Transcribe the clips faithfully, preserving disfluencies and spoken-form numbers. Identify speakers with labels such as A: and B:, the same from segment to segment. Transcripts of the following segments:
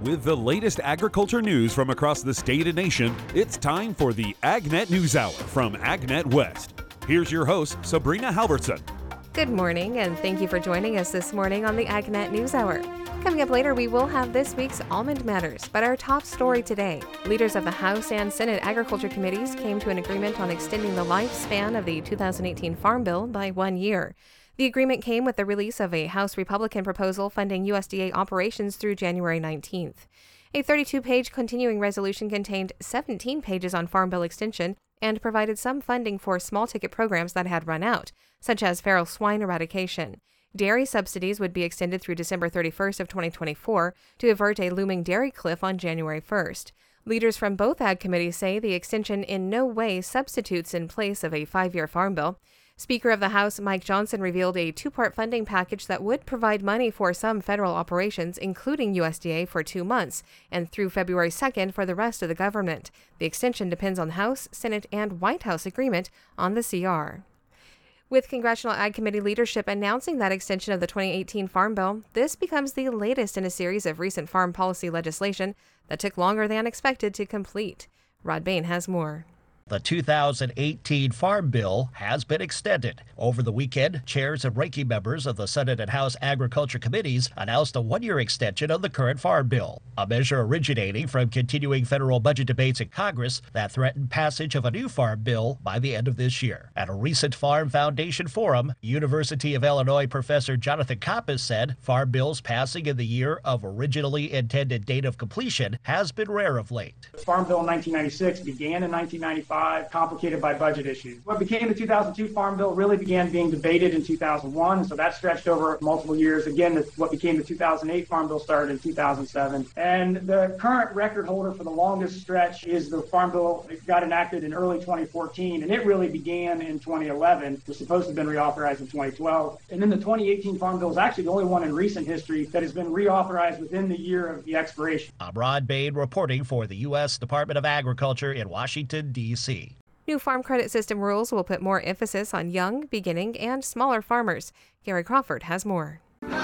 A: With the latest agriculture news from across the state and nation, it's time for the AgNet News Hour from AgNet West. Here's your host, Sabrina Halverson.
B: Good morning, and thank you for joining us this morning on the AgNet News Hour. Coming up later, we will have this week's Almond Matters, but our top story today. Leaders of the House and Senate Agriculture Committees came to an agreement on extending the lifespan of the two thousand eighteen Farm Bill by one year. The agreement came with the release of a House Republican proposal funding U S D A operations through January nineteenth. A thirty-two page continuing resolution contained seventeen pages on Farm Bill extension and provided some funding for small-ticket programs that had run out, such as feral swine eradication. Dairy subsidies would be extended through December thirty-first of twenty twenty-four to avert a looming dairy cliff on January first. Leaders from both ag committees say the extension in no way substitutes in place of a five-year Farm Bill. Speaker of the House Mike Johnson revealed a two-part funding package that would provide money for some federal operations, including U S D A, for two months, and through February second for the rest of the government. The extension depends on House, Senate, and White House agreement on the C R. With Congressional Ag Committee leadership announcing that extension of the twenty eighteen Farm Bill, this becomes the latest in a series of recent farm policy legislation that took longer than expected to complete. Rod Bain has more.
C: The two thousand eighteen Farm Bill has been extended. Over the weekend, chairs and ranking members of the Senate and House Agriculture Committees announced a one-year extension of the current Farm Bill, a measure originating from continuing federal budget debates in Congress that threatened passage of a new Farm Bill by the end of this year. At a recent Farm Foundation forum, University of Illinois professor Jonathan Kappas said Farm Bills passing in the year of originally intended date of completion has been rare of late.
D: The Farm Bill in nineteen ninety-six began in nineteen ninety-five. Complicated by budget issues. What became the two thousand two Farm Bill really began being debated in two thousand one, so that stretched over multiple years. Again, what became the two thousand eight Farm Bill started in two thousand seven. And the current record holder for the longest stretch is the Farm Bill. It got enacted in early twenty fourteen, and it really began in twenty eleven. It was supposed to have been reauthorized in twenty twelve. And then the twenty eighteen Farm Bill is actually the only one in recent history that has been reauthorized within the year of the expiration.
C: I'm Rod Bain reporting for the U S Department of Agriculture in Washington, D C
B: New farm credit system rules will put more emphasis on young, beginning, and smaller farmers. Gary Crawford has more.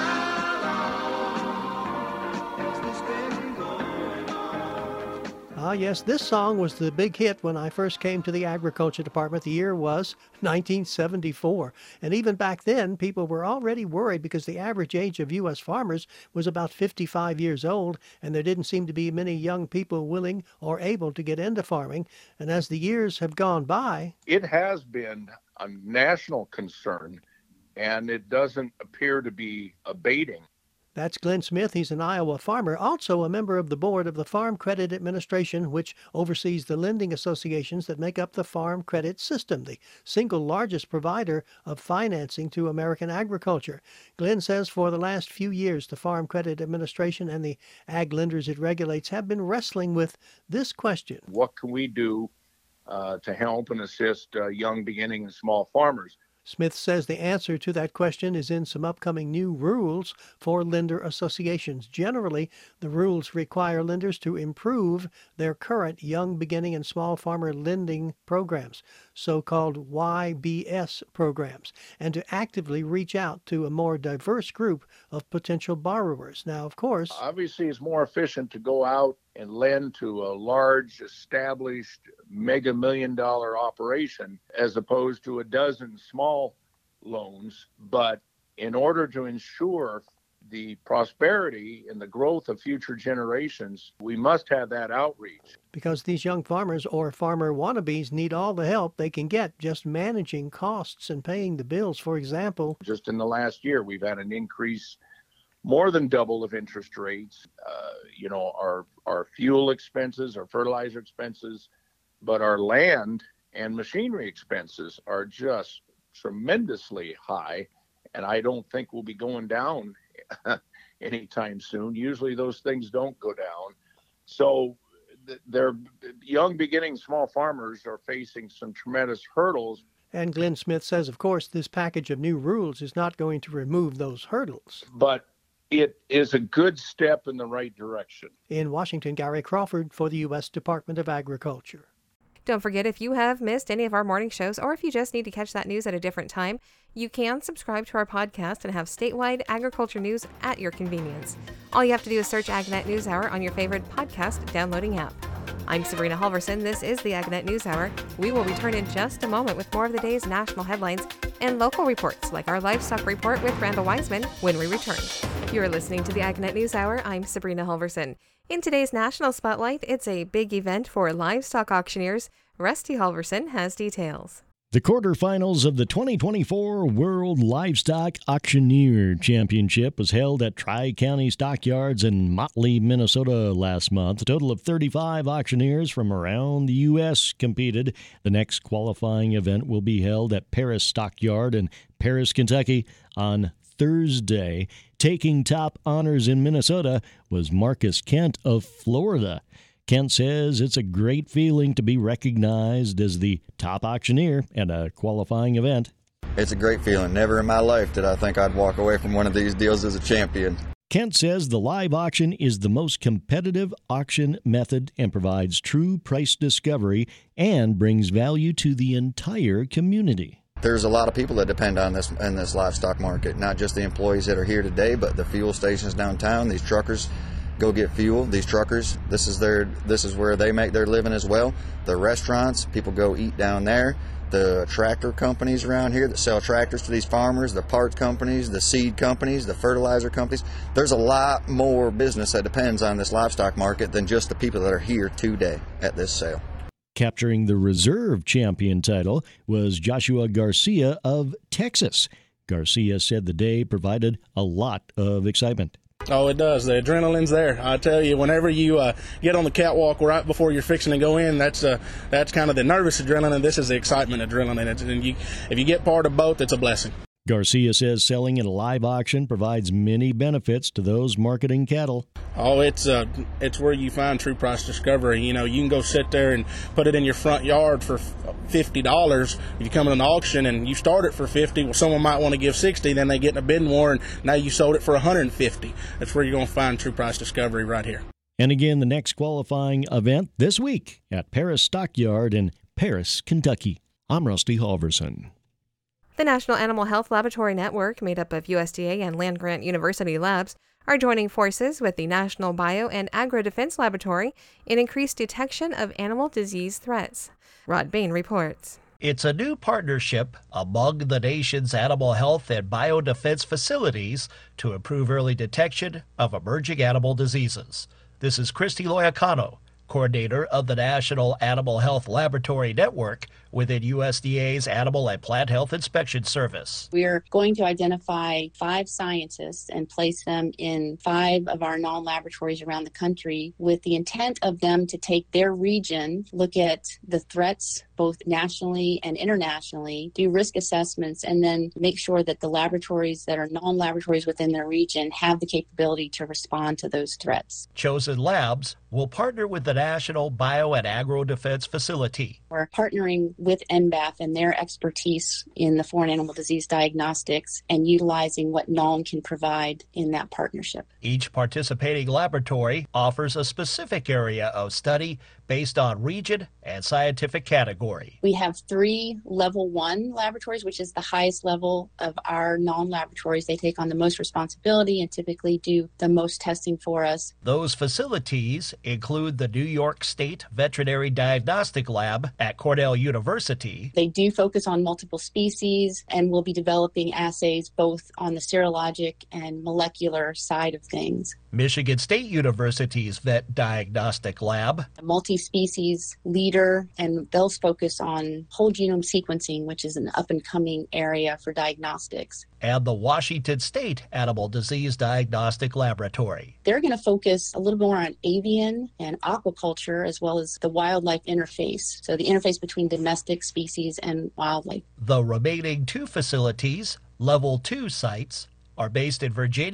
E: Ah, yes, this song was the big hit when I first came to the Agriculture Department. The year was nineteen seventy-four. And even back then, people were already worried because the average age of U S farmers was about fifty-five years old, and there didn't seem to be many young people willing or able to get into farming. And as the years have gone by,
F: it has been a national concern, and it doesn't appear to be abating.
E: That's Glenn Smith. He's an Iowa farmer, also a member of the board of the Farm Credit Administration, which oversees the lending associations that make up the farm credit system, the single largest provider of financing to American agriculture. Glenn says for the last few years, the Farm Credit Administration and the ag lenders it regulates have been wrestling with this question.
F: What can we do uh, to help and assist uh, young, beginning, and small farmers?
E: Smith says the answer to that question is in some upcoming new rules for lender associations. Generally, the rules require lenders to improve their current young, beginning, and small farmer lending programs, so-called Y B S programs, and to actively reach out to a more diverse group of potential borrowers. Now, of course,
F: obviously, it's more efficient to go out and lend to a large, established, mega million dollar operation as opposed to a dozen small loans. But in order to ensure the prosperity and the growth of future generations, we must have that outreach.
E: Because these young farmers or farmer wannabes need all the help they can get just managing costs and paying the bills. For example,
F: just in the last year, we've had an increase more than double of interest rates, uh, you know, our, our fuel expenses, our fertilizer expenses, but our land and machinery expenses are just tremendously high. And I don't think we'll be going down anytime soon. Usually those things don't go down. So they're young, beginning small farmers are facing some tremendous hurdles.
E: And Glenn Smith says, of course, this package of new rules is not going to remove those hurdles.
F: But it is a good step in the right direction.
E: In Washington, Gary Crawford for the U S Department of Agriculture.
B: Don't forget, if you have missed any of our morning shows or if you just need to catch that news at a different time, you can subscribe to our podcast and have statewide agriculture news at your convenience. All you have to do is search AgNet News Hour on your favorite podcast downloading app. I'm Sabrina Halverson. This is the AgNet News Hour. We will return in just a moment with more of the day's national headlines and local reports like our livestock report with Randall Wiseman when we return. You're listening to the AgNet News Hour. I'm Sabrina Halverson. In today's National Spotlight, it's a big event for livestock auctioneers. Rusty Halverson has details.
G: The quarterfinals of the twenty twenty-four World Livestock Auctioneer Championship was held at Tri-County Stockyards in Motley, Minnesota last month. A total of thirty-five auctioneers from around the U S competed. The next qualifying event will be held at Paris Stockyard in Paris, Kentucky on Thursday. Taking top honors in Minnesota was Marcus Kent of Florida. Kent says it's a great feeling to be recognized as the top auctioneer at a qualifying event.
H: It's a great feeling. Never in my life did I think I'd walk away from one of these deals as a champion.
G: Kent says the live auction is the most competitive auction method and provides true price discovery and brings value to the entire community.
H: There's a lot of people that depend on this in this livestock market, not just the employees that are here today, but the fuel stations downtown. These truckers go get fuel. These truckers, this is their, this is where they make their living as well. The restaurants, people go eat down there. The tractor companies around here that sell tractors to these farmers, the parts companies, the seed companies, the fertilizer companies. There's a lot more business that depends on this livestock market than just the people that are here today at this sale.
G: Capturing the reserve champion title was Joshua Garcia of Texas. Garcia said the day provided a lot of excitement.
I: Oh, it does. The adrenaline's there. I tell you, whenever you uh, get on the catwalk right before you're fixing to go in, that's uh, that's kind of the nervous adrenaline. This is the excitement adrenaline. It's, and you, if you get part of both, it's a blessing.
G: Garcia says selling at a live auction provides many benefits to those marketing cattle.
I: Oh, it's uh, it's where you find true price discovery. You know, you can go sit there and put it in your front yard for fifty dollars. If you come in an auction and you start it for fifty dollars, well, someone might want to give sixty dollars, then they get in a bidding war, and now you sold it for one hundred fifty dollars. That's where you're going to find true price discovery right here.
G: And again, the next qualifying event this week at Paris Stockyard in Paris, Kentucky. I'm Rusty Halverson.
B: The National Animal Health Laboratory Network, made up of U S D A and land-grant university labs, are joining forces with the National Bio and Agro-Defense Laboratory in increased detection of animal disease threats. Rod Bain reports.
C: It's a new partnership among the nation's animal health and biodefense facilities to improve early detection of emerging animal diseases. This is Christy Loyacano, coordinator of the National Animal Health Laboratory Network within U S D A's Animal and Plant Health Inspection Service.
J: We're going to identify five scientists and place them in five of our non-laboratories around the country with the intent of them to take their region, look at the threats both nationally and internationally, do risk assessments, and then make sure that the laboratories that are non-laboratories within their region have the capability to respond to those threats.
C: Chosen labs will partner with the National Bio and Agro-Defense Facility.
J: We're partnering with N B A F and their expertise in the foreign animal disease diagnostics and utilizing what N A L N can provide in that partnership.
C: Each participating laboratory offers a specific area of study based on region and scientific category.
J: We have three level one laboratories, which is the highest level of our non-laboratories. They take on the most responsibility and typically do the most testing for us.
C: Those facilities include the New York State Veterinary Diagnostic Lab at Cornell University.
J: They do focus on multiple species and will be developing assays both on the serologic and molecular side of things.
C: Michigan State University's Vet Diagnostic Lab,
J: a multi-species leader, and they'll focus on whole genome sequencing, which is an up-and-coming area for diagnostics.
C: And the Washington State Animal Disease Diagnostic Laboratory.
J: They're going to focus a little more on avian and aquaculture as well as the wildlife interface, so the interface between domestic species and wildlife.
C: The remaining two facilities, level two sites, are based in Virginia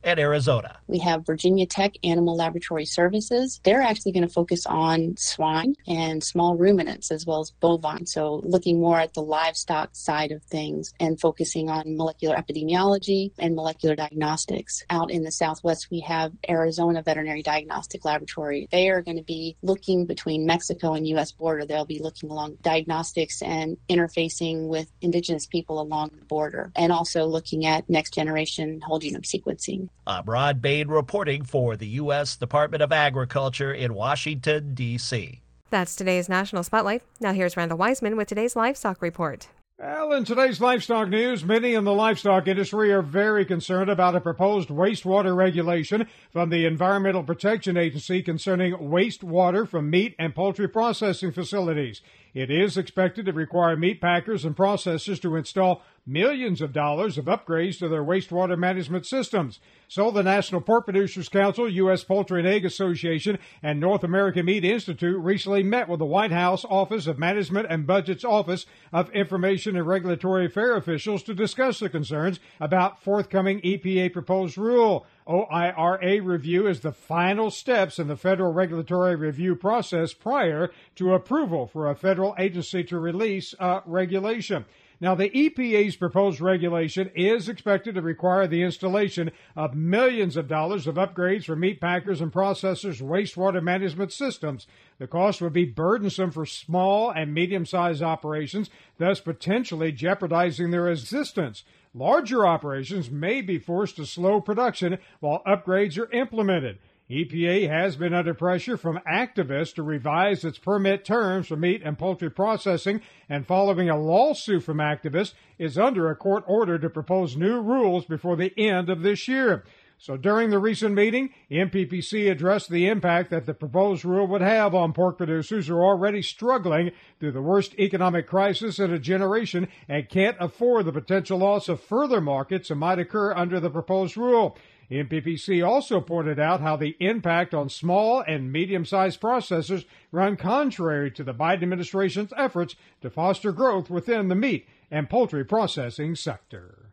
C: and Arizona.
J: We have Virginia Tech Animal Laboratory Services. They're actually going to focus on swine and small ruminants as well as bovine. So looking more at the livestock side of things and focusing on molecular epidemiology and molecular diagnostics. Out in the Southwest, we have Arizona Veterinary Diagnostic Laboratory. They are going to be looking between Mexico and U S border. They'll be looking along diagnostics and interfacing with indigenous people along the border, and also looking at next generation whole genome sequencing.
C: I'm Rod Bain reporting for the U S Department of Agriculture in Washington, D C
B: That's today's National Spotlight. Now here's Randall Wiseman with today's Livestock Report.
K: Well, in today's livestock news, many in the livestock industry are very concerned about a proposed wastewater regulation from the Environmental Protection Agency concerning wastewater from meat and poultry processing facilities. It is expected to require meat packers and processors to install millions of dollars of upgrades to their wastewater management systems. So the National Pork Producers Council, U S Poultry and Egg Association, and North American Meat Institute recently met with the White House Office of Management and Budget's Office of Information and Regulatory Affairs officials to discuss the concerns about forthcoming E P A proposed rule. O I R A review is the final steps in the federal regulatory review process prior to approval for a federal agency to release a regulation. Now, the E P A's proposed regulation is expected to require the installation of millions of dollars of upgrades for meat packers and processors' wastewater management systems. The cost would be burdensome for small and medium-sized operations, thus potentially jeopardizing their existence. Larger operations may be forced to slow production while upgrades are implemented. E P A has been under pressure from activists to revise its permit terms for meat and poultry processing, and following a lawsuit from activists, is under a court order to propose new rules before the end of this year. So during the recent meeting, N P P C addressed the impact that the proposed rule would have on pork producers who are already struggling through the worst economic crisis in a generation and can't afford the potential loss of further markets that might occur under the proposed rule. N P P C also pointed out how the impact on small and medium-sized processors run contrary to the Biden administration's efforts to foster growth within the meat and poultry processing sector.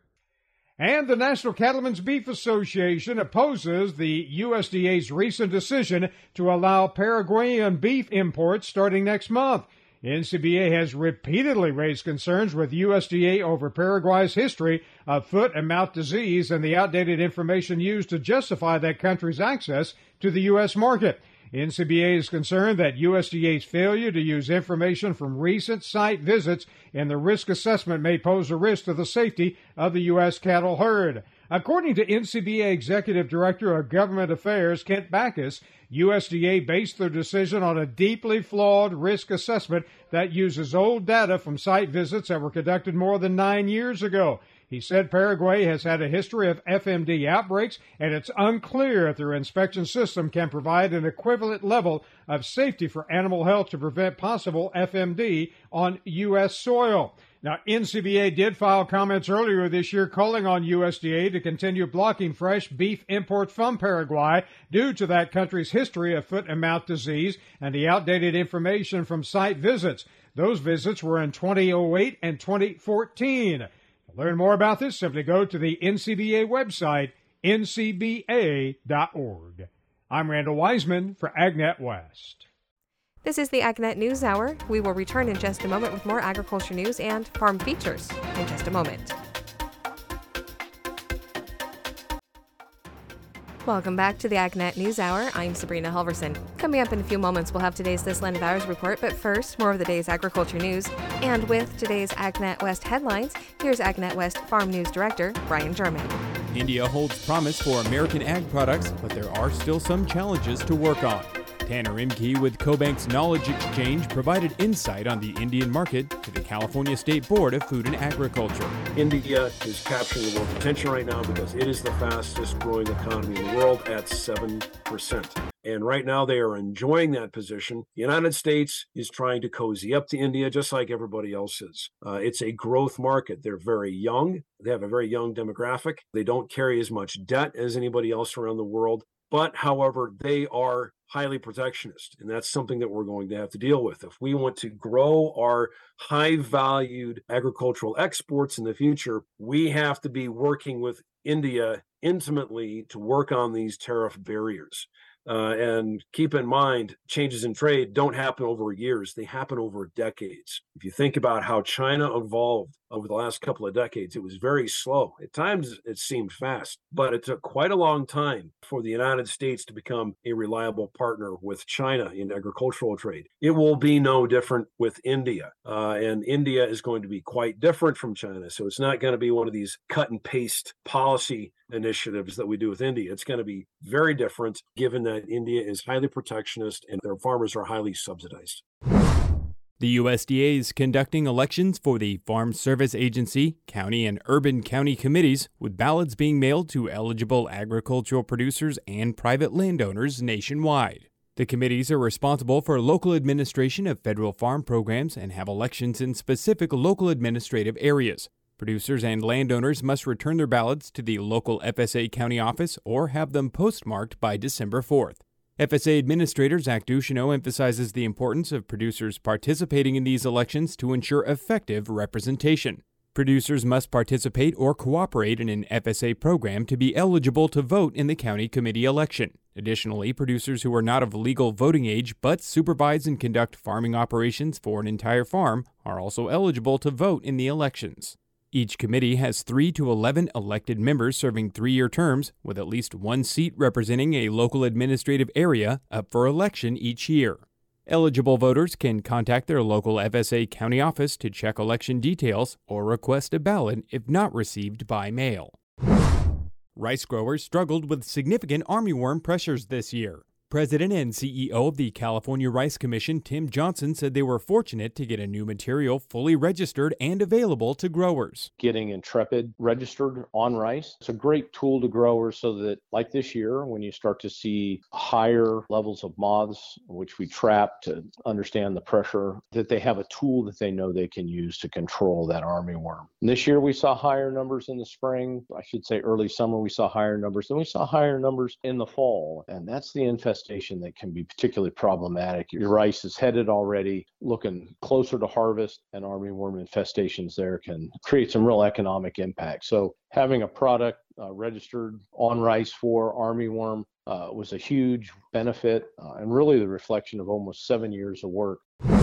K: And the National Cattlemen's Beef Association opposes the U S D A's recent decision to allow Paraguayan beef imports starting next month. N C B A has repeatedly raised concerns with U S D A over Paraguay's history of foot and mouth disease and the outdated information used to justify that country's access to the U S market. N C B A is concerned that U S D A's failure to use information from recent site visits in the risk assessment may pose a risk to the safety of the U S cattle herd. According to N C B A Executive Director of Government Affairs, Kent Backus, U S D A based their decision on a deeply flawed risk assessment that uses old data from site visits that were conducted more than nine years ago. He said Paraguay has had a history of F M D outbreaks, and it's unclear if their inspection system can provide an equivalent level of safety for animal health to prevent possible F M D on U S soil. Now, N C B A did file comments earlier this year calling on U S D A to continue blocking fresh beef imports from Paraguay due to that country's history of foot and mouth disease and the outdated information from site visits. Those visits were in twenty oh eight and twenty fourteen. To learn more about this, simply go to the N C B A website, N C B A dot org. I'm Randall Wiseman for AgNet West.
B: This is the AgNet News Hour. We will return in just a moment with more agriculture news and farm features in just a moment. Welcome back to the AgNet News Hour. I'm Sabrina Halverson. Coming up in a few moments, we'll have today's This Land of Ours report, but first, more of the day's agriculture news. And with today's AgNet West headlines, here's AgNet West Farm News Director Brian German.
L: India holds promise for American ag products, but there are still some challenges to work on. Tanner Imke with CoBank's Knowledge Exchange provided insight on the Indian market to the California State Board of Food and Agriculture.
M: India is capturing the world's attention right now because it is the fastest growing economy in the world at seven percent. And right now they are enjoying that position. The United States is trying to cozy up to India just like everybody else is. Uh, it's a growth market. They're very young. They have a very young demographic. They don't carry as much debt as anybody else around the world. But however, they are highly protectionist, and that's something that we're going to have to deal with. If we want to grow our high valued agricultural exports in the future, we have to be working with India intimately to work on these tariff barriers. Uh, and keep in mind, changes in trade don't happen over years. They happen over decades. If you think about how China evolved over the last couple of decades, it was very slow. At times, it seemed fast, but it took quite a long time for the United States to become a reliable partner with China in agricultural trade. It will be no different with India. Uh, and India is going to be quite different from China. So it's not going to be one of these cut and paste policy initiatives that we do with India. It's going to be very different, given that India is highly protectionist and their farmers are highly subsidized.
L: The U S D A is conducting elections for the Farm Service Agency, county and urban county committees, with ballots being mailed to eligible agricultural producers and private landowners nationwide. The committees are responsible for local administration of federal farm programs and have elections in specific local administrative areas. Producers and landowners must return their ballots to the local F S A county office or have them postmarked by December fourth. F S A Administrator Zach Ducheneaux emphasizes the importance of producers participating in these elections to ensure effective representation. Producers must participate or cooperate in an F S A program to be eligible to vote in the county committee election. Additionally, producers who are not of legal voting age but supervise and conduct farming operations for an entire farm are also eligible to vote in the elections. Each committee has three to eleven elected members serving three-year terms, with at least one seat representing a local administrative area up for election each year. Eligible voters can contact their local F S A county office to check election details or request a ballot if not received by mail. Rice growers struggled with significant armyworm pressures this year. President and C E O of the California Rice Commission, Tim Johnson, said they were fortunate to get a new material fully registered and available to growers.
N: Getting Intrepid registered on rice, it's a great tool to growers so that, like this year, when you start to see higher levels of moths, which we trap to understand the pressure, that they have a tool that they know they can use to control that armyworm. And this year we saw higher numbers in the spring. I should say early summer we saw higher numbers, and we saw higher numbers in the fall. And that's the infestation that can be particularly problematic. Your rice is headed already, looking closer to harvest, and armyworm infestations there can create some real economic impact. So having a product uh, registered on rice for armyworm uh, was a huge benefit uh, and really the reflection of almost seven years of work.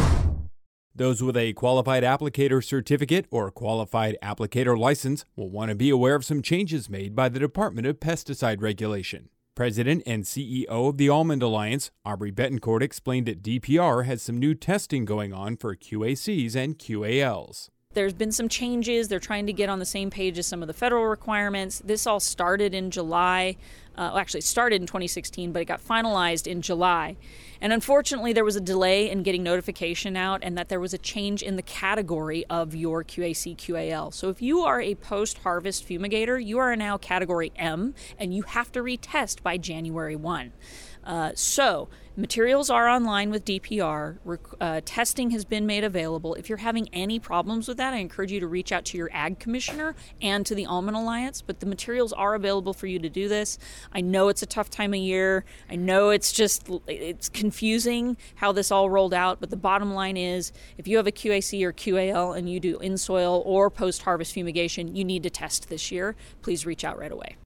L: Those with a qualified applicator certificate or qualified applicator license will want to be aware of some changes made by the Department of Pesticide Regulation. President and C E O of the Almond Alliance, Aubrey Betancourt, explained that D P R has some new testing going on for Q A Cs and Q A Ls.
O: There's been some changes. They're trying to get on the same page as some of the federal requirements. This all started in July. Uh, well, actually, it started in twenty sixteen, but it got finalized in July. And unfortunately, there was a delay in getting notification out, and that there was a change in the category of your Q A C, Q A L. So if you are a post-harvest fumigator, you are now category M, and you have to retest by January first. Uh, so materials are online with D P R. Uh, testing has been made available. If you're having any problems with that, I encourage you to reach out to your ag commissioner and to the Almond Alliance, but the materials are available for you to do this. I know it's a tough time of year. I know it's just, it's confusing how this all rolled out, but the bottom line is if you have a Q A C or Q A L and you do in-soil or post-harvest fumigation, you need to test this year. Please reach out right away.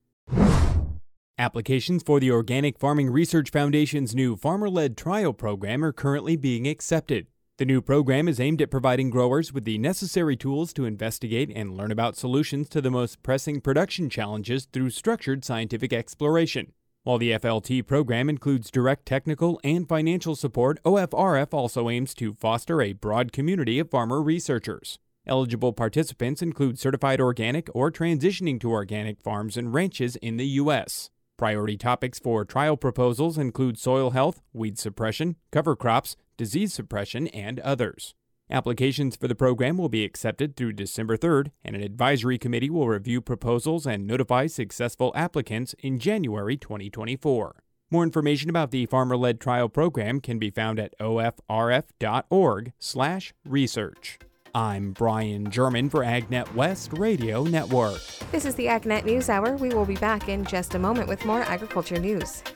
L: Applications for the Organic Farming Research Foundation's new farmer-led trial program are currently being accepted. The new program is aimed at providing growers with the necessary tools to investigate and learn about solutions to the most pressing production challenges through structured scientific exploration. While the F L T program includes direct technical and financial support, O F R F also aims to foster a broad community of farmer researchers. Eligible participants include certified organic or transitioning to organic farms and ranches in the U S Priority topics for trial proposals include soil health, weed suppression, cover crops, disease suppression, and others. Applications for the program will be accepted through December third, and an advisory committee will review proposals and notify successful applicants in January twenty twenty-four. More information about the farmer-led trial program can be found at O F R F dot org slash research. I'm Brian German for AgNet West Radio Network.
B: This is the AgNet News Hour. We will be back in just a moment with more agriculture news.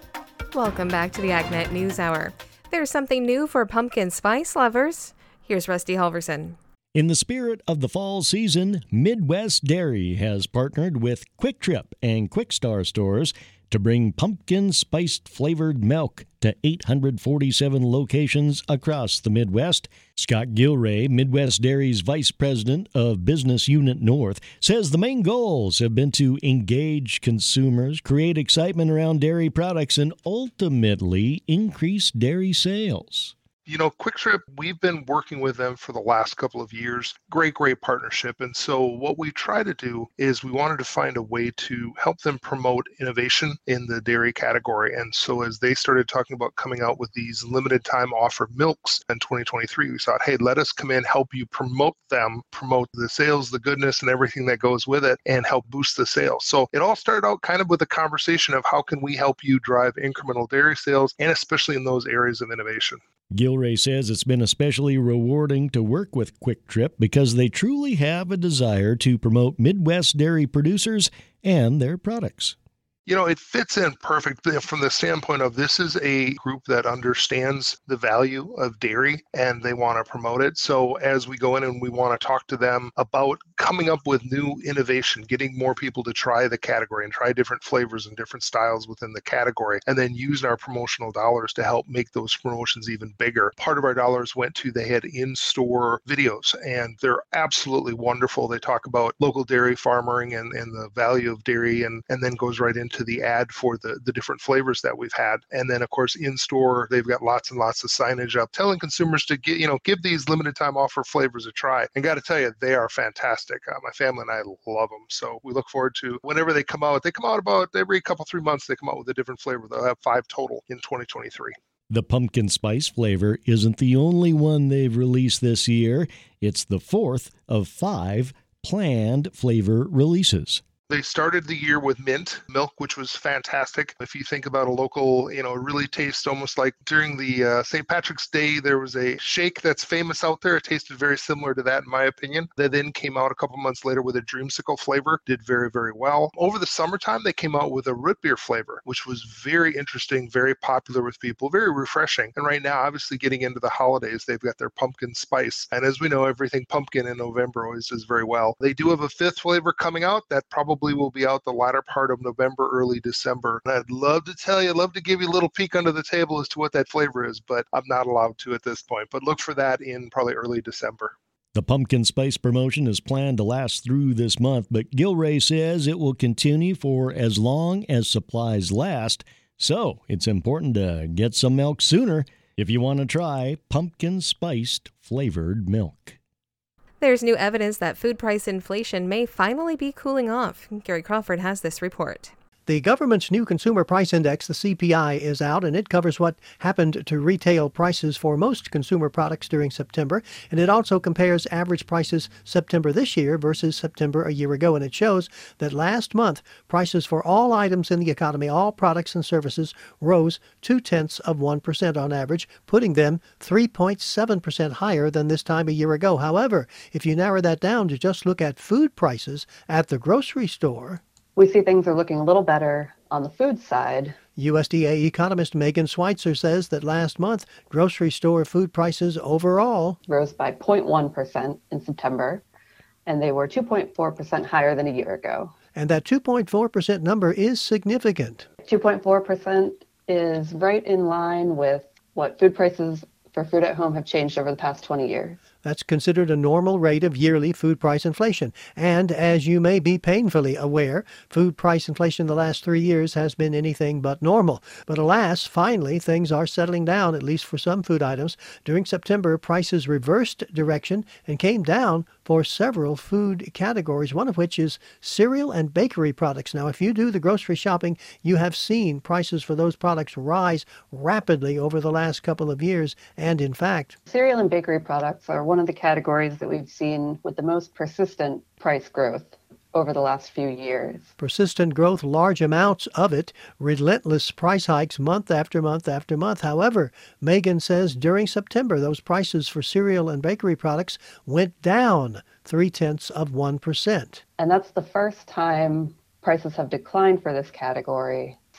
B: Welcome back to the AgNet News Hour. There's something new for pumpkin spice lovers. Here's Rusty Halverson.
G: In the spirit of the fall season, Midwest Dairy has partnered with Quick Trip and Quick Star stores to bring pumpkin spiced flavored milk to eight hundred forty-seven locations across the Midwest. Scott Gilray, Midwest Dairy's Vice President of Business Unit North, says the main goals have been to engage consumers, create excitement around dairy products, and ultimately increase dairy sales.
P: You know, Quick Trip, we've been working with them for the last couple of years. Great, great partnership. And so what we try to do is we wanted to find a way to help them promote innovation in the dairy category. And so as they started talking about coming out with these limited time offer milks in twenty twenty-three, we thought, hey, let us come in, help you promote them, promote the sales, the goodness, and everything that goes with it, and help boost the sales. So it all started out kind of with a conversation of how can we help you drive incremental dairy sales, and especially in those areas of innovation.
G: Gilray says it's been especially rewarding to work with Quick Trip because they truly have a desire to promote Midwest dairy producers and their products.
P: You know, it fits in perfect from the standpoint of this is a group that understands the value of dairy and they want to promote it. So as we go in and we want to talk to them about coming up with new innovation, getting more people to try the category and try different flavors and different styles within the category, and then using our promotional dollars to help make those promotions even bigger. Part of our dollars went to, they had in-store videos and they're absolutely wonderful. They talk about local dairy farming and, and the value of dairy, and, and then goes right into to the ad for the, the different flavors that we've had. And then, of course, in store, they've got lots and lots of signage up telling consumers to get, you know, give these limited time offer flavors a try. And got to tell you, they are fantastic. Uh, my family and I love them. So we look forward to whenever they come out. They come out about every couple, three months, they come out with a different flavor. They'll have five total in twenty twenty-three.
G: The pumpkin spice flavor isn't the only one they've released this year. It's the fourth of five planned flavor releases.
P: They started the year with mint milk, which was fantastic. If you think about a local, you know, it really tastes almost like during the uh, Saint Patrick's Day, there was a shake that's famous out there. It tasted very similar to that, in my opinion. They then came out a couple months later with a dreamsicle flavor, did very, very well. Over the summertime, they came out with a root beer flavor, which was very interesting, very popular with people, very refreshing. And right now, obviously getting into the holidays, they've got their pumpkin spice. And as we know, everything pumpkin in November always does very well. They do have a fifth flavor coming out that probably will be out the latter part of November, early December. And I'd love to tell you, I'd love to give you a little peek under the table as to what that flavor is, but I'm not allowed to at this point. But look for that in probably early December.
G: The pumpkin spice promotion is planned to last through this month, but Gilray says it will continue for as long as supplies last. So it's important to get some milk sooner if you want to try pumpkin spiced flavored milk.
B: There's new evidence that food price inflation may finally be cooling off. Gary Crawford has this report.
E: The government's new consumer price index, the C P I, is out, and it covers what happened to retail prices for most consumer products during September. And it also compares average prices September this year versus September a year ago. And it shows that last month, prices for all items in the economy, all products and services, rose two-tenths of one percent on average, putting them three point seven percent higher than this time a year ago. However, if you narrow that down to just look at food prices at the grocery store,
Q: we see things are looking a little better on the food side.
E: U S D A economist Megan Schweitzer says that last month, grocery store food prices overall
Q: rose by zero point one percent in September, and they were two point four percent higher than a year ago.
E: And that two point four percent number is significant.
Q: two point four percent is right in line with what food prices for food at home have changed over the past twenty years.
E: That's considered a normal rate of yearly food price inflation. And as you may be painfully aware, food price inflation the last three years has been anything but normal. But alas, finally, things are settling down, at least for some food items. During September, prices reversed direction and came down for several food categories, one of which is cereal and bakery products. Now, if you do the grocery shopping, you have seen prices for those products rise rapidly over the last couple of years. And in fact,
Q: cereal and bakery products are one of the categories that we've seen with the most persistent price growth over the last few years.
E: Persistent growth, large amounts of it, relentless price hikes month after month after month. However, Megan says during September, those prices for cereal and bakery products went down three-tenths of one percent.
Q: And that's the first time prices have declined for this category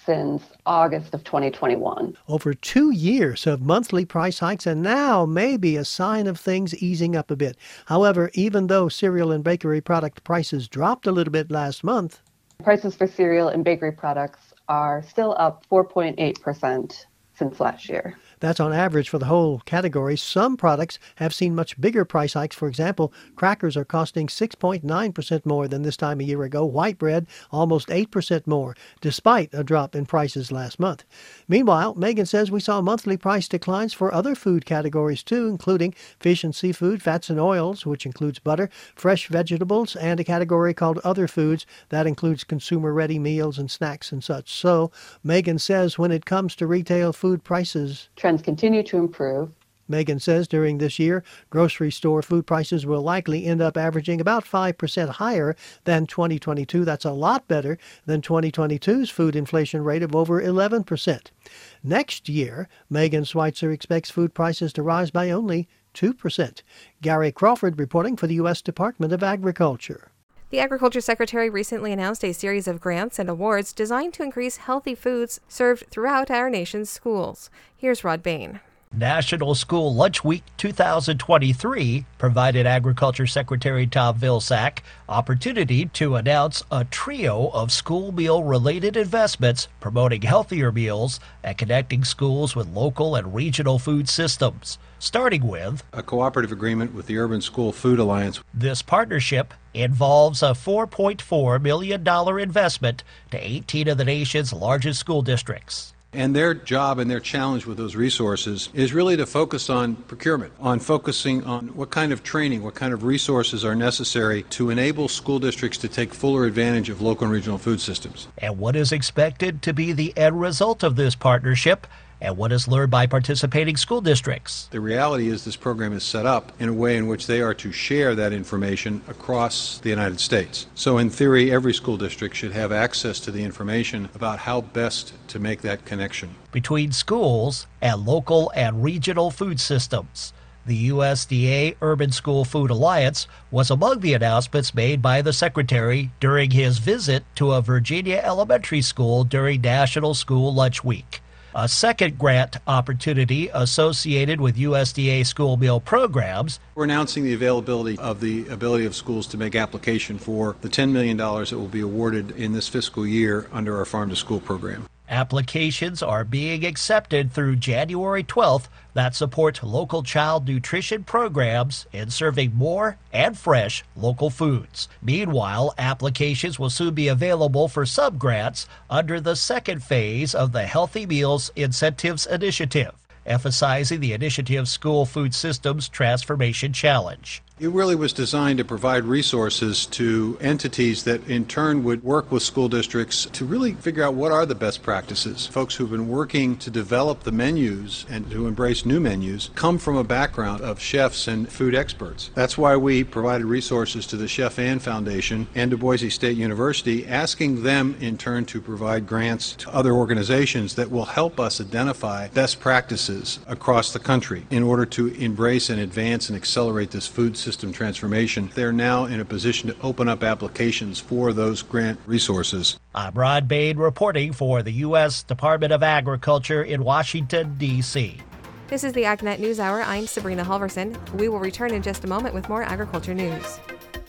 Q: since August of twenty twenty-one.
E: Over two years of monthly price hikes, and now maybe a sign of things easing up a bit. However, even though cereal and bakery product prices dropped a little bit last month,
Q: prices for cereal and bakery products are still up four point eight percent since last year.
E: That's on average for the whole category. Some products have seen much bigger price hikes. For example, crackers are costing six point nine percent more than this time a year ago. White bread, almost eight percent more, despite a drop in prices last month. Meanwhile, Megan says we saw monthly price declines for other food categories too, including fish and seafood, fats and oils, which includes butter, fresh vegetables, and a category called other foods that includes consumer-ready meals and snacks and such. So, Megan says when it comes to retail food prices,
Q: trends continue to improve.
E: Megan says during this year, grocery store food prices will likely end up averaging about five percent higher than twenty twenty-two. That's a lot better than twenty twenty-two's food inflation rate of over eleven percent. Next year, Megan Schweitzer expects food prices to rise by only two percent. Gary Crawford reporting for the U S Department of Agriculture.
B: The Agriculture Secretary recently announced a series of grants and awards designed to increase healthy foods served throughout our nation's schools. Here's Rod Bain.
C: National School Lunch Week two thousand twenty-three provided Agriculture Secretary Tom Vilsack opportunity to announce a trio of school meal-related investments promoting healthier meals and connecting schools with local and regional food systems, starting with
R: a cooperative agreement with the Urban School Food Alliance.
C: This partnership involves a four point four million dollars investment to eighteen of the nation's largest school districts.
R: And their job and their challenge with those resources is really to focus on procurement, on focusing on what kind of training, what kind of resources are necessary to enable school districts to take fuller advantage of local and regional food systems.
C: And what is expected to be the end result of this partnership, and what is learned by participating school districts.
R: The reality is this program is set up in a way in which they are to share that information across the United States. So in theory, every school district should have access to the information about how best to make that connection
C: between schools and local and regional food systems. The U S D A Urban School Food Alliance was among the announcements made by the Secretary during his visit to a Virginia elementary school during National School Lunch Week. A second grant opportunity associated with U S D A school meal programs.
R: We're announcing the availability of the ability of schools to make application for the ten million dollars that will be awarded in this fiscal year under our Farm to School program.
C: Applications are being accepted through January twelfth that support local child nutrition programs in serving more and fresh local foods. Meanwhile, applications will soon be available for subgrants under the second phase of the Healthy Meals Incentives Initiative, emphasizing the initiative's School Food Systems Transformation Challenge.
R: It really was designed to provide resources to entities that in turn would work with school districts to really figure out what are the best practices. Folks who've been working to develop the menus and to embrace new menus come from a background of chefs and food experts. That's why we provided resources to the Chef Ann Foundation and to Boise State University, asking them in turn to provide grants to other organizations that will help us identify best practices across the country in order to embrace and advance and accelerate this food system system transformation. They're now in a position to open up applications for those grant resources.
C: I'm Rod Bain reporting for the U S Department of Agriculture in Washington, D C
B: This is the AgNet News Hour. I'm Sabrina Halverson. We will return in just a moment with more agriculture news.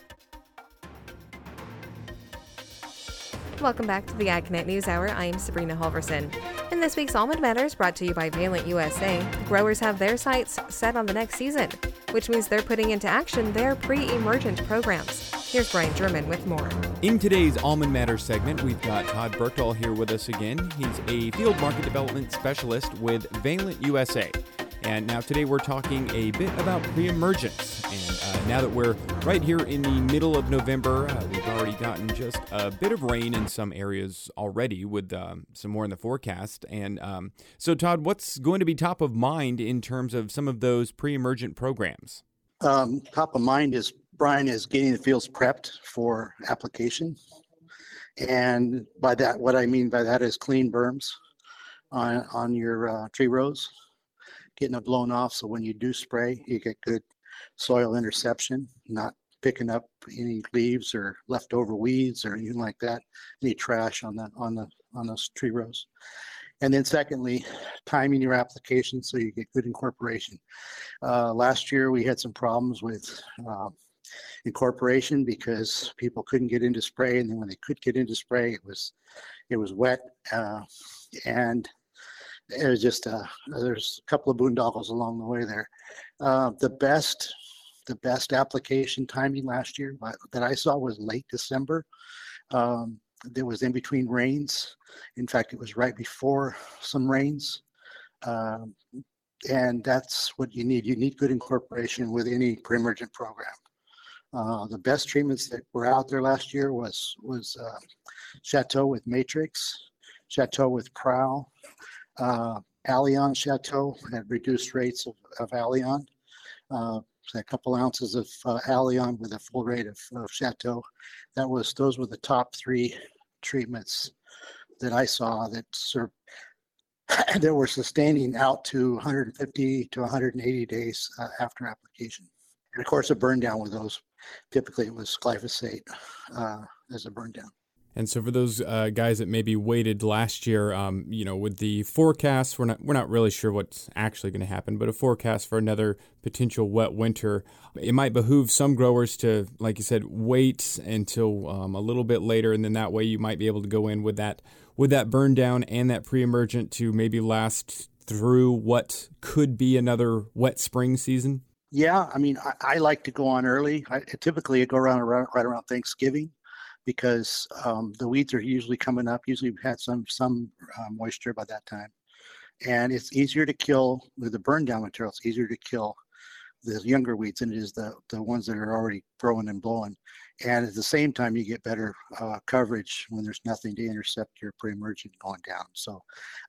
B: Welcome back to the AgNet News Hour. I'm Sabrina Halverson. In this week's Almond Matters, brought to you by Valent U S A, growers have their sights set on the next season, which means they're putting into action their pre-emergent programs. Here's Brian German with more.
L: In today's Almond Matters segment, we've got Todd Berkdahl here with us again. He's a field market development specialist with Valent U S A. And now today we're talking a bit about pre-emergence. And uh, now that we're right here in the middle of November, uh, we've already gotten just a bit of rain in some areas already, with um, some more in the forecast. And um, so, Todd, what's going to be top of mind in terms of some of those pre-emergent programs?
S: Um, top of mind is, Brian, is getting the fields prepped for application. And by that, what I mean by that is clean berms on, on your uh, tree rows, getting it blown off so when you do spray, you get good soil interception, not picking up any leaves or leftover weeds or anything like that, any trash on the on the on those tree rows. And then secondly, timing your application so you get good incorporation. Uh, last year we had some problems with uh, incorporation because people couldn't get into spray, and then when they could get into spray, it was it was wet, uh, and it was just uh, there's a couple of boondoggles along the way there. Uh, the best the best application timing last year that I saw was late December. Um, there was in between rains. In fact, it was right before some rains. Um, and that's what you need. You need good incorporation with any pre-emergent program. Uh, the best treatments that were out there last year was was uh, Chateau with Matrix, Chateau with Prowl, uh, Allion Chateau had reduced rates of, of Allion. Uh, a couple ounces of uh, Allion with a full rate of, of Chateau. That was those were the top three treatments that I saw that sur- that were sustaining out to one hundred fifty to one hundred eighty days uh, after application. And of course, a burn down with those. Typically, it was glyphosate uh, as a burn down.
L: And so for those uh, guys that maybe waited last year, um, you know, with the forecast, we're not we're not really sure what's actually going to happen, but a forecast for another potential wet winter, it might behoove some growers to, like you said, wait until um, a little bit later, and then that way you might be able to go in with that with that burn down and that pre-emergent to maybe last through what could be another wet spring season.
S: Yeah, I mean, I, I like to go on early. I typically I go around, around right around Thanksgiving, because um, the weeds are usually coming up. Usually we've had some some uh, moisture by that time. And it's easier to kill with the burn down material. It's easier to kill the younger weeds than it is the, the ones that are already growing and blowing. And at the same time, you get better uh, coverage when there's nothing to intercept your pre-emergent going down. So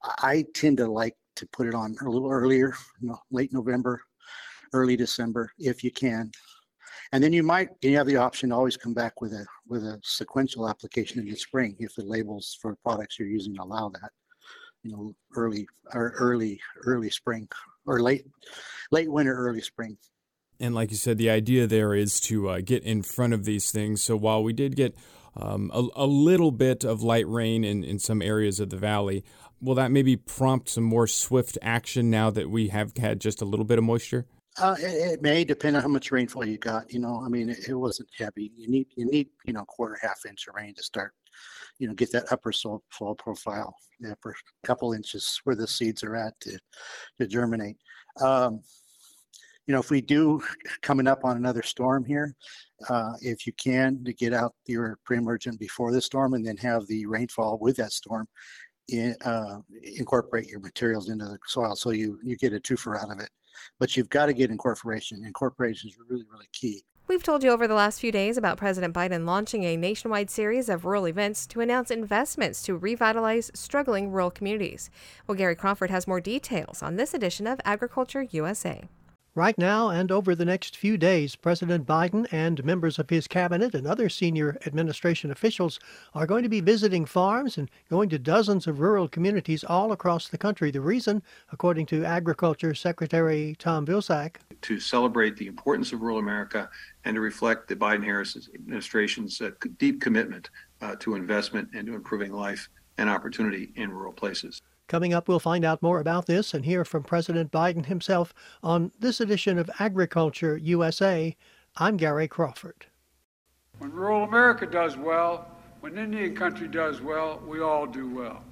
S: I tend to like to put it on a little earlier, you know, late November, early December, if you can. And then you might you have the option to always come back with a with a sequential application in the spring if the labels for products you're using allow that. You know, early or early early spring or late late winter, early spring.
L: And like you said, the idea there is to uh, get in front of these things. So while we did get um, a, a little bit of light rain in, in some areas of the valley, will that maybe prompt some more swift action now that we have had just a little bit of moisture?
S: Uh, it, it may depend on how much rainfall you got. You know, I mean, it, it wasn't heavy. You need, you need, you know, quarter, half inch of rain to start, you know, get that upper soil, soil profile, the upper couple inches where the seeds are at to, to germinate. Um, you know, if we do coming up on another storm here, uh, if you can to get out your pre-emergent before the storm and then have the rainfall with that storm, in, uh, incorporate your materials into the soil so you you get a twofer out of it. But you've got to get incorporation. Incorporation is really, really key.
B: We've told you over the last few days about President Biden launching a nationwide series of rural events to announce investments to revitalize struggling rural communities. Well, Gary Crawford has more details on this edition of Agriculture U S A.
E: Right now and over the next few days, President Biden and members of his cabinet and other senior administration officials are going to be visiting farms and going to dozens of rural communities all across the country. The reason, according to Agriculture Secretary Tom Vilsack,
T: to celebrate the importance of rural America and to reflect the Biden-Harris administration's uh, deep commitment uh, to investment and to improving life and opportunity in rural places.
E: Coming up, we'll find out more about this and hear from President Biden himself on this edition of Agriculture U S A. I'm Gary Crawford.
U: When rural America does well, when Indian country does well, we all do well.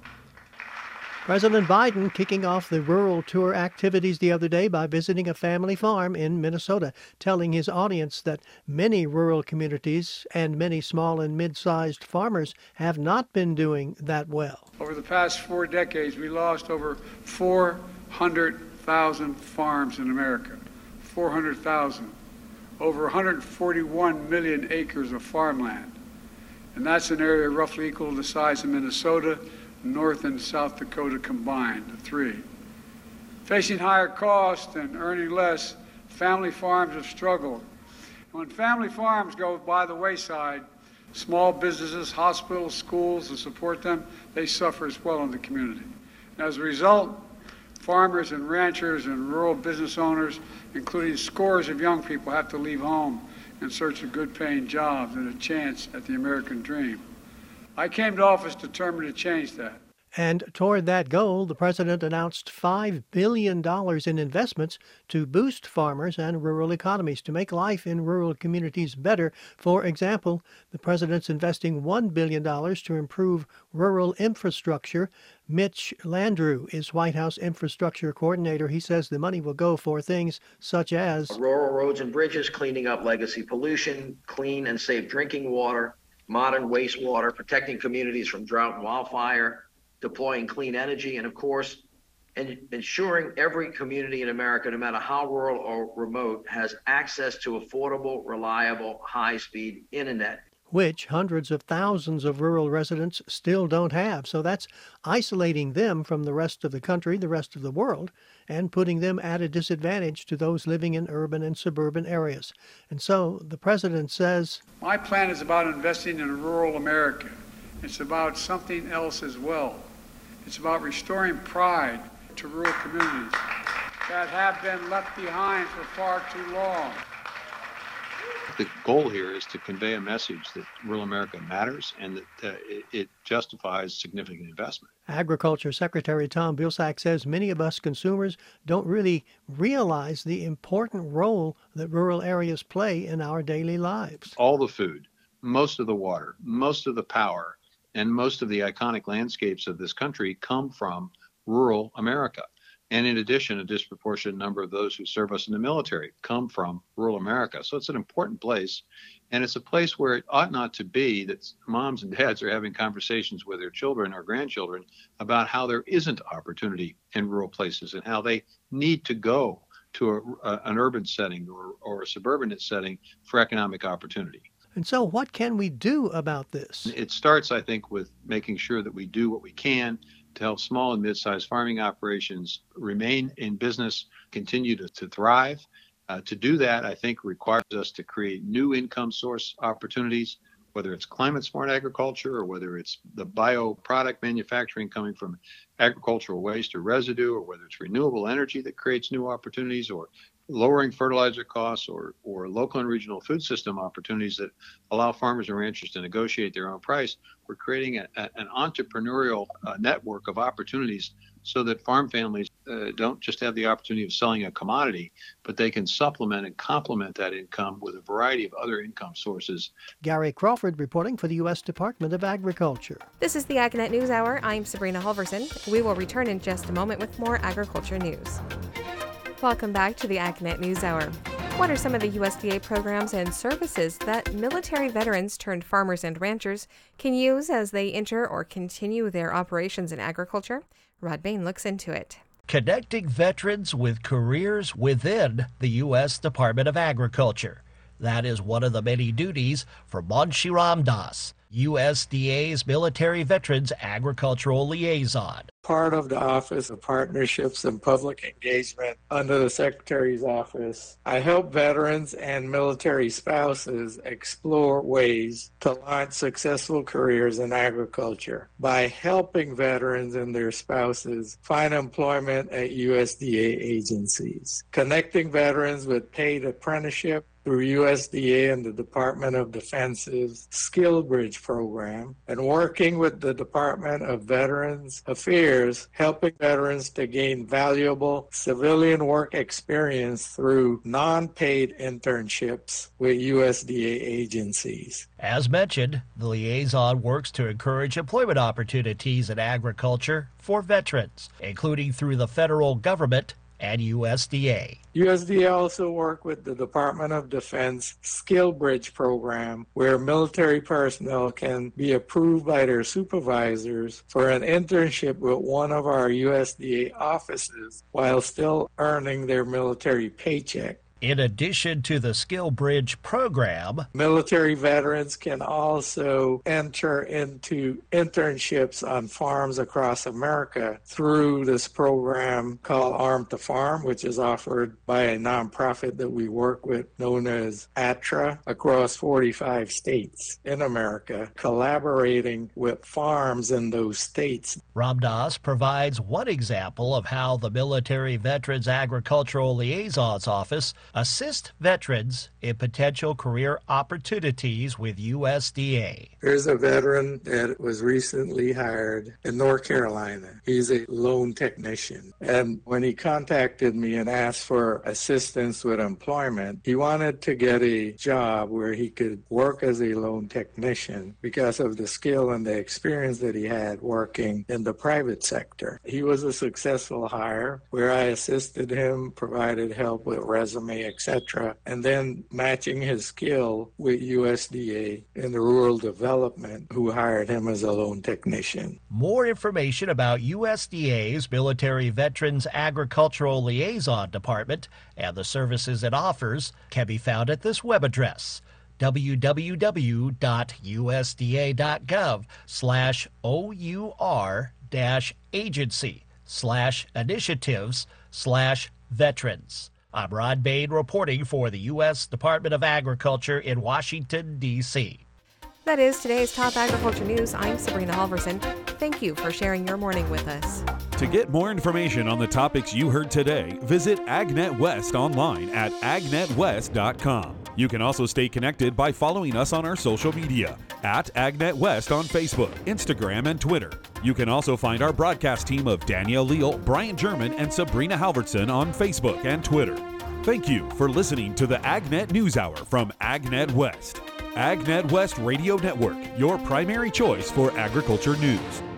E: President Biden kicking off the rural tour activities the other day by visiting a family farm in Minnesota, telling his audience that many rural communities and many small and mid-sized farmers have not been doing that well.
U: Over the past four decades, we lost over four hundred thousand farms in America. four hundred thousand. Over one hundred forty-one million acres of farmland. And that's an area roughly equal to the size of Minnesota, North and South Dakota combined, the three. Facing higher costs and earning less, family farms have struggled. And when family farms go by the wayside, small businesses, hospitals, schools that support them, they suffer as well in the community. And as a result, farmers and ranchers and rural business owners, including scores of young people, have to leave home in search of good-paying jobs and a chance at the American dream. I came to office determined to change that.
E: And toward that goal, the president announced five billion dollars in investments to boost farmers and rural economies, to make life in rural communities better. For example, the president's investing one billion dollars to improve rural infrastructure. Mitch Landrieu is White House infrastructure coordinator. He says the money will go for things such as
A: rural roads and bridges, cleaning up legacy pollution, clean and safe drinking water, modern wastewater, protecting communities from drought and wildfire, deploying clean energy, and of course, and ensuring every community in America, no matter how rural or remote, has access to affordable, reliable, high-speed internet.
E: Which hundreds of thousands of rural residents still don't have. So that's isolating them from the rest of the country, the rest of the world, and putting them at a disadvantage to those living in urban and suburban areas. And so the president says,
U: my plan is about investing in rural America. It's about something else as well. It's about restoring pride to rural communities that have been left behind for far too long.
V: The goal here is to convey a message that rural America matters and that uh, it, it justifies significant investment.
E: Agriculture Secretary Tom Vilsack says many of us consumers don't really realize the important role that rural areas play in our daily lives.
V: All the food, most of the water, most of the power, and most of the iconic landscapes of this country come from rural America. And in addition, a disproportionate number of those who serve us in the military come from rural America. So it's an important place. And it's a place where it ought not to be that moms and dads are having conversations with their children or grandchildren about how there isn't opportunity in rural places and how they need to go to a, a, an urban setting or, or a suburban setting for economic opportunity.
E: And so what can we do about this?
V: It starts, I think, with making sure that we do what we can to help small and mid-sized farming operations remain in business, continue to, to thrive. Uh, to do that, I think, requires us to create new income source opportunities, whether it's climate-smart agriculture or whether it's the bioproduct manufacturing coming from agricultural waste or residue, or whether it's renewable energy that creates new opportunities, or lowering fertilizer costs, or, or local and regional food system opportunities that allow farmers and ranchers to negotiate their own price. We're creating a, a, an entrepreneurial uh, network of opportunities so that farm families uh, don't just have the opportunity of selling a commodity, but they can supplement and complement that income with a variety of other income sources.
E: Gary Crawford reporting for the U S Department of Agriculture.
B: This is the AgNet News Hour. I'm Sabrina Halverson. We will return in just a moment with more agriculture news. Welcome back to the AgNet News Hour. What are some of the U S D A programs and services that military veterans turned farmers and ranchers can use as they enter or continue their operations in agriculture? Rod Bain looks into it.
C: Connecting veterans with careers within the U S Department of Agriculture. That is one of the many duties for Manshi Ramdas, U S D A's Military Veterans Agricultural Liaison.
W: Part of the Office of Partnerships and Public Engagement under the Secretary's office, I help veterans and military spouses explore ways to launch successful careers in agriculture by helping veterans and their spouses find employment at U S D A agencies, connecting veterans with paid apprenticeship through U S D A and the Department of Defense's Skill Bridge program, and working with the Department of Veterans Affairs, helping veterans to gain valuable civilian work experience through non-paid internships with U S D A agencies.
C: As mentioned, the liaison works to encourage employment opportunities in agriculture for veterans, including through the federal government and U S D A.
W: U S D A also work with the Department of Defense Skill Bridge program, where military personnel can be approved by their supervisors for an internship with one of our U S D A offices while still earning their military paycheck.
C: In addition to the Skill Bridge program,
W: military veterans can also enter into internships on farms across America through this program called Arm to Farm, which is offered by a nonprofit that we work with known as A T R A across forty-five states in America, collaborating with farms in those states.
C: Ramdas provides one example of how the Military Veterans Agricultural Liaison's Office assist veterans in potential career opportunities with U S D A.
W: There's a veteran that was recently hired in North Carolina. He's a loan technician. And when he contacted me and asked for assistance with employment, he wanted to get a job where he could work as a loan technician because of the skill and the experience that he had working in the private sector. He was a successful hire where I assisted him, provided help with resume, et cetera, and then matching his skill with U S D A in the rural development, who hired him as a loan technician.
C: More information about U S D A's Military Veterans Agricultural Liaison Department and the services it offers can be found at this web address, w w w dot u s d a dot gov slash o u r dash agency slash initiatives slash veterans. I'm Rod Bain reporting for the U S Department of Agriculture in Washington, D C
B: That is today's top agriculture news. I'm Sabrina Halverson. Thank you for sharing your morning with us.
D: To get more information on the topics you heard today, visit AgNet West online at ag net west dot com. You can also stay connected by following us on our social media at AgNetWest on Facebook, Instagram, and Twitter. You can also find our broadcast team of Danielle Leal, Brian German, and Sabrina Halverson on Facebook and Twitter. Thank you for listening to the AgNet News Hour from AgNet West. AgNet West Radio Network, your primary choice for agriculture news.